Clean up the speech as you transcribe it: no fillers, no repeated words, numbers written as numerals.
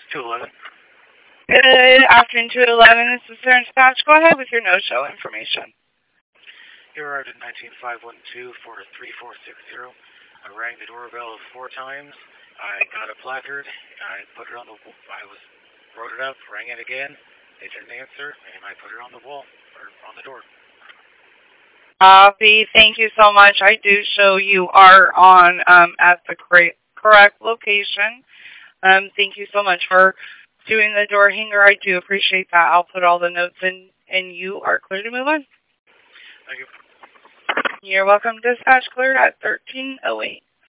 211. Good afternoon, 211. This is Sarah Dispatch. Go ahead with your no-show information. You arrived at 19512 for 3460. I rang the doorbell 4 times. I got a placard. I put it on the. Wrote it up, rang it again. They didn't answer, and I put it on the wall or on the door. Copy. Thank you so much. I do show you are on at the correct location. Thank you so much for doing the door hanger. I do appreciate that. I'll put all the notes in, and you are clear to move on. Thank you. You're welcome. Dispatch cleared at 1308.